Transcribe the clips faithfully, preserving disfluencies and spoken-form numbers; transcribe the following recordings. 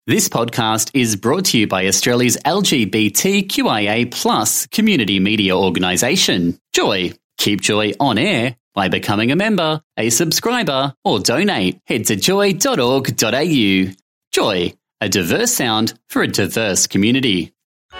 This podcast is brought to you by Australia's L G B T Q I A plus community media organisation, Joy. Keep Joy on air by becoming a member, a subscriber, or donate. Head to joy dot org dot a u. Joy, a diverse sound for a diverse community.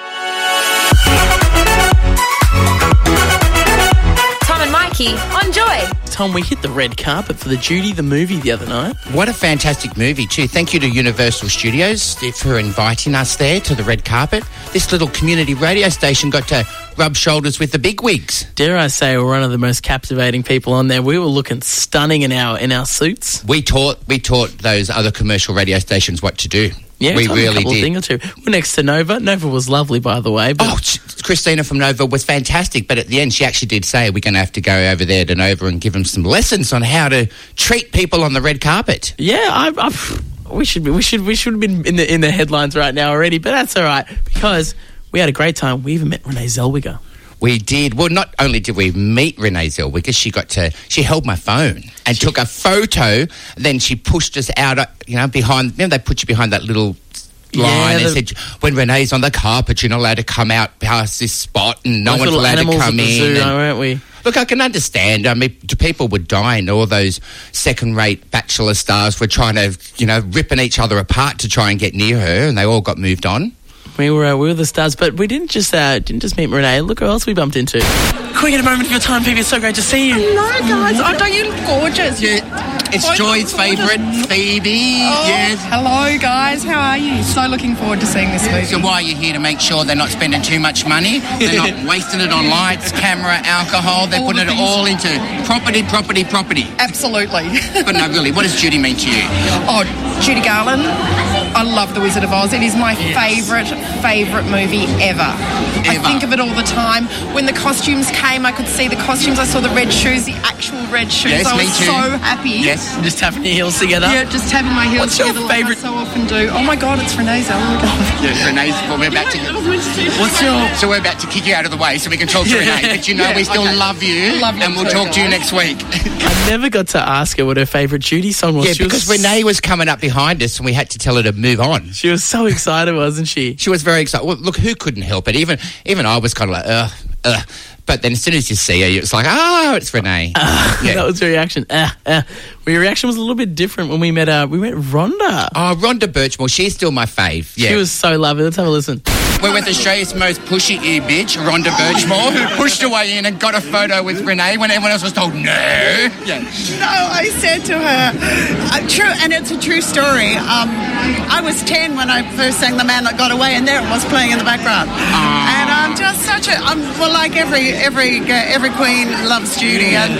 Tom and Mikey on Joy. Tom, we hit the red carpet for the Judy the movie the other night. What a fantastic movie too. Thank you to Universal Studios for inviting us there to the red carpet. This little community radio station got to rub shoulders with the bigwigs. Dare I say we're one of the most captivating people on there. We were looking stunning in our in our suits. We taught we taught those other commercial radio stations what to do. Yeah, we really a couple did. Of thing or two. We're next to Nova. Nova was lovely, by the way. But oh, Christina from Nova was fantastic, but at the end she actually did say we're going to have to go over there to Nova and give them some lessons on how to treat people on the red carpet. Yeah, I, I, we should be, we should we should have been in the in the headlines right now already, but that's all right because we had a great time. We even met Renee Zellweger. We did. Well, not only did we meet Renee Zellweger, she got to, she held my phone and she, took a photo. Then she pushed us out, you know, behind, remember they put you behind that little line yeah, and said, when Renee's on the carpet, you're not allowed to come out past this spot and no like one's allowed to come in. Zoo, and, aren't we? Look, I can understand. I mean, people were dying. All those second-rate Bachelor stars were trying to, you know, ripping each other apart to try and get near her, and they all got moved on. We were uh, we were the stars, but we didn't just uh, didn't just meet Renee. Look who else we bumped into. Can we get a moment of your time, Phoebe? It's so great to see you. Hello, guys. Oh, don't you look gorgeous? Yeah, it's Oh, Joy's favourite, Phoebe. Oh, Yes. Hello, guys. How are you? So looking forward to seeing this movie. So why are you here? To make sure they're not spending too much money? They're not wasting it on lights, camera, alcohol. They're All putting the it things. all into property, property, property. Absolutely. But no, really, what does Judy mean to you? Oh, Judy Garland. I love The Wizard of Oz. It is my Yes. favourite, favourite movie ever. I Ever. think of it all the time. When the costumes came, I could see the costumes. I saw the red shoes, the actual red shoes. Yes, I me was too. so happy. Yes. Just tapping your heels together. Yeah, just tapping my heels What's your together like I favourite- so often do. Oh my God, it's Renee Zellweger. Yes, Renee's. Well, we're about to. What's your So we're about to kick you out of the way so we can talk to Yeah. Renee. But you know Yeah, we still okay. love you, Love you and we'll too, talk to you guys. next week. I never got to ask her what her favourite Judy song was. Yeah, She because was, Renee was coming up behind us and we had to tell her to move on. She was so excited, wasn't she? She was very excited. Well, look, who couldn't help it? Even even I was kind of like, ugh, ugh. But then as soon as you see her, it's like, oh, it's Renee. Yeah. That was her reaction. Uh, uh. Well, your reaction was a little bit different when we met. Uh, we met Rhonda. Oh, Rhonda Birchmore, she's still my fave. Yeah. She was so lovely. Let's have a listen. We're with Australia's most pushy ear bitch, Rhonda Birchmore, who pushed her way in and got a photo with Renee when everyone else was told no. Yeah. No, I said to her, uh, true, and it's a true story. Um, I was ten when I first sang The Man That Got Away, and there it was playing in the background. And I'm just such a, I'm, well, like every every uh, every queen loves Judy, and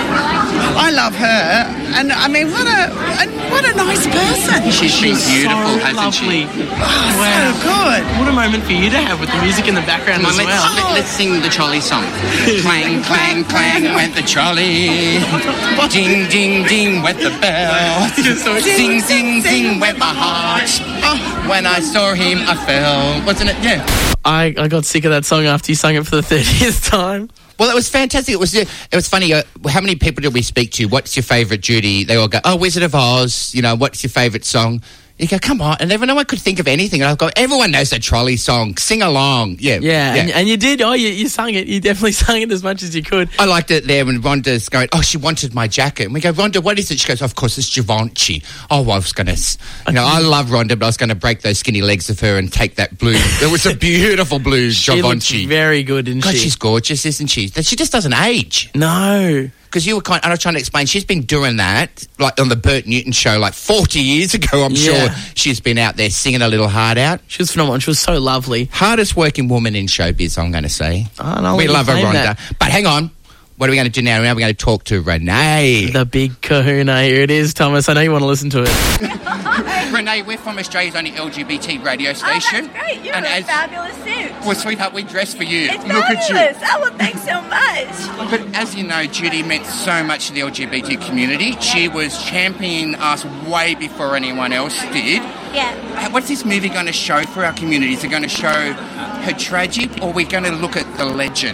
I love her. And I mean, what a and what a nice person. She's been She's beautiful, so hasn't lovely. she? Oh, Wow. so good. What a moment for you to have with the music in the background Come on, as let's, well. let, let's sing the trolley song. Clang, clang, clang, went the trolley. Ding, ding, ding, went the bell. Sing, sing, sing, went my heart. Oh, when I saw him, I fell. Wasn't it? Yeah. I, I got sick of that song after you sang it for the thirtieth time. Well, it was fantastic. It was it was funny. Uh, how many people did we speak to? What's your favourite Judy? They all go, oh, Wizard of Oz. You know, what's your favourite song? You go, come on. And everyone, no one could think of anything. And I go, everyone knows the trolley song. Sing along. Yeah. Yeah, And, and you did. Oh, you, you sang it. You definitely sang it as much as you could. I liked it there when Rhonda's going, oh, she wanted my jacket. And we go, Rhonda, what is it? She goes, of course, it's Givenchy. Oh, I was going to, you know, I love Rhonda, but I was going to break those skinny legs of her and take that blue. It was a beautiful blue She looked Givenchy. very good, didn't God, she? she's gorgeous, isn't she? She just doesn't age. No. Because you were kind and I was trying to explain, she's been doing that, like on the Bert Newton show, like forty years ago, I'm Yeah. sure she's been out there singing her little heart out. She was phenomenal. She was so lovely. Hardest working woman in showbiz, I'm going to say. Oh, and I'll we let you love her, claim Rhonda. that. But hang on. What are we going to do now? Now we're going to talk to Renee. The big kahuna. Here it is, Thomas. I know you want to listen to it. Renee, we're from Australia's only L G B T radio Oh, station. that's great. You're and in a as, fabulous suit. well, sweetheart, we dressed for you. It's Look fabulous. at you. Oh, well, thanks so much. But as you know, Judy meant so much to the L G B T community. She was championing us way before anyone else did. Yeah. What's this movie going to show for our community? Is it going to show her tragic, or are we going to look at the legend?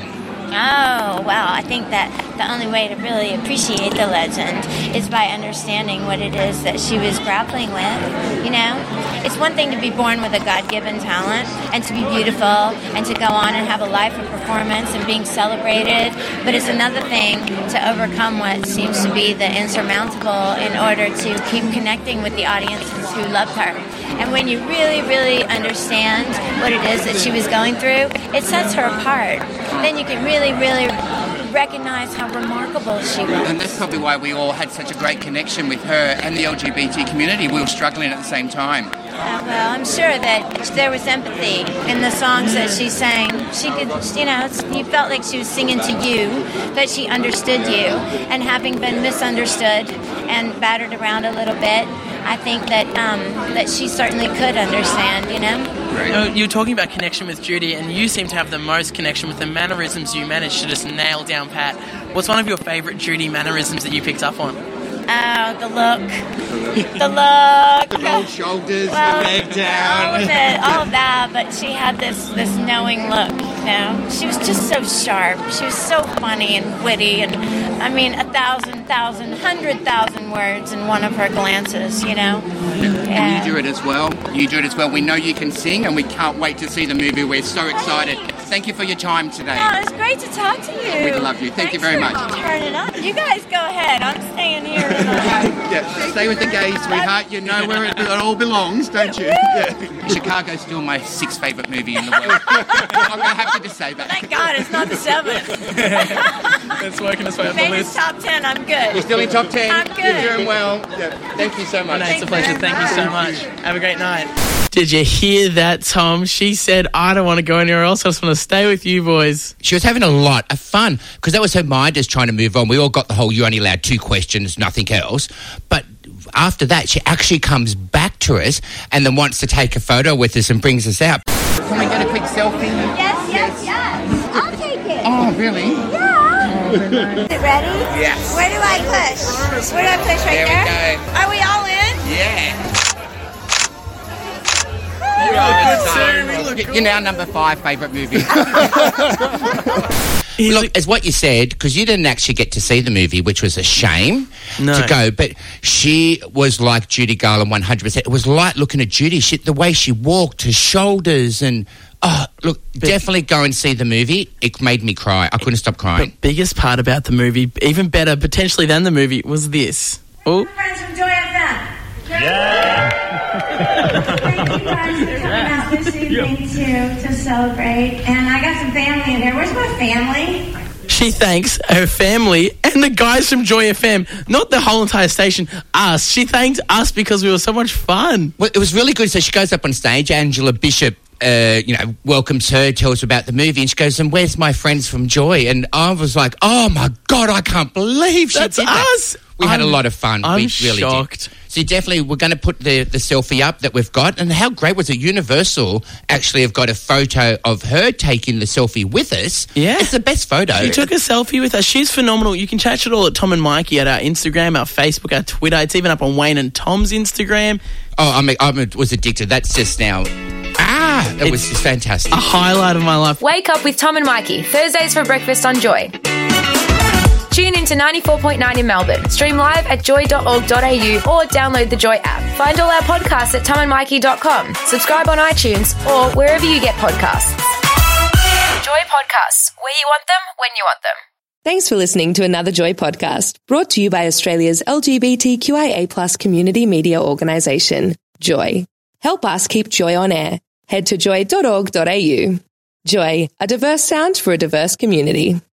Oh, well, I think that the only way to really appreciate the legend is by understanding what it is that she was grappling with, you know? It's one thing to be born with a God-given talent and to be beautiful and to go on and have a life of performance and being celebrated, but it's another thing to overcome what seems to be the insurmountable in order to keep connecting with the audiences who loved her. And when you really, really understand what it is that she was going through, it sets her apart. Then you can really, really recognize how remarkable she was. And that's probably why we all had such a great connection with her and the L G B T community. We were struggling at the same time. Uh, well, I'm sure that there was empathy in the songs that she sang. She could, you know, you felt like she was singing to you, that she understood you. And having been misunderstood and battered around a little bit, I think that um, that she certainly could understand, you know? You know, you were talking about connection with Judy, and you seem to have the most connection with the mannerisms you managed to just nail down pat. What's one of your favourite Judy mannerisms that you picked up on? Oh, the look. The look. The broad shoulders, well, the leg down. All of it, all of that, but she had this, this knowing look, you know? She was just so sharp. She was so funny and witty, and, I mean, a thousand, thousand, hundred thousand words in one of her glances, you know? Yeah. And you do it as well. You do it as well. We know you can sing, and we can't wait to see the movie. We're so excited. Thank you for your time today. Oh, it's great to talk to you. We love you. Thank Thanks you very much. Turn it up. You guys go ahead. I'm staying here. Yeah, stay with the gays, sweetheart. You know where it, it all belongs, don't you? Yeah. Chicago's still my sixth favourite movie in the world. I'm going to have to just say that. Thank God it's not the seventh. It's working its way up the Maybe list. top ten. I'm good. You're still in top ten. I'm good. You're doing well. Yeah. Thank you so much. No, it's a pleasure. Thank you so much. Have a great night. Did you hear that, Tom? She said, I don't want to go anywhere else. I just want to stay with you boys. She was having a lot of fun because that was her mind just trying to move on. We all got the whole, you're only allowed two questions, nothing else. But after that, she actually comes back to us and then wants to take a photo with us and brings us out. Can we get a quick selfie? Yes, yes, yes. I'll take it. Oh, really? Yeah. Is it ready? Yes. Where do I push? Where do I push? Right There there? we go. Are we all in? Yeah. Good, You're now number five favourite movie. Look, as what you said, because you didn't actually get to see the movie, which was a shame No. to go, but she was like Judy Garland one hundred percent. It was like looking at Judy, she, the way she walked, her shoulders, and, oh, look, definitely go and see the movie. It made me cry. I couldn't stop crying. But biggest part about the movie, even better potentially than the movie, was this. Oh, Friends from Joy F M. Yeah. Thank you guys for coming out this evening to, to celebrate. And I got some family in here. Where's my family? she thanks her family and the guys from Joy F M, not the whole entire station, us. She thanked us because we were so much fun. Well, it was really good. So she goes up on stage, Angela Bishop, Uh, you know, welcomes her, tells her about the movie, and she goes, and where's my friends from Joy? And I was like, oh my God, I can't believe she That's did that. us. We had I'm- a lot of fun. I'm we really shocked. did. So definitely, we're going to put the, the selfie up that we've got. And how great was it? Universal actually have got a photo of her taking the selfie with us. Yeah. It's the best photo. She took a selfie with us. She's phenomenal. You can catch it all at Tom and Mikey at our Instagram, our Facebook, our Twitter. It's even up on Wayne and Tom's Instagram. Oh, I mean, I was addicted. That's just now. Ah, it was just fantastic. A highlight of my life. Wake up with Tom and Mikey, Thursdays for breakfast on Joy. Tune in to ninety-four point nine in Melbourne. Stream live at joy dot org dot a u or download the Joy app. Find all our podcasts at tom and mikey dot com. Subscribe on iTunes or wherever you get podcasts. Joy Podcasts, where you want them, when you want them. Thanks for listening to another Joy podcast, brought to you by Australia's L G B T Q I A plus community media organisation, Joy. Help us keep Joy on air. Head to joy dot org dot a u. Joy, a diverse sound for a diverse community.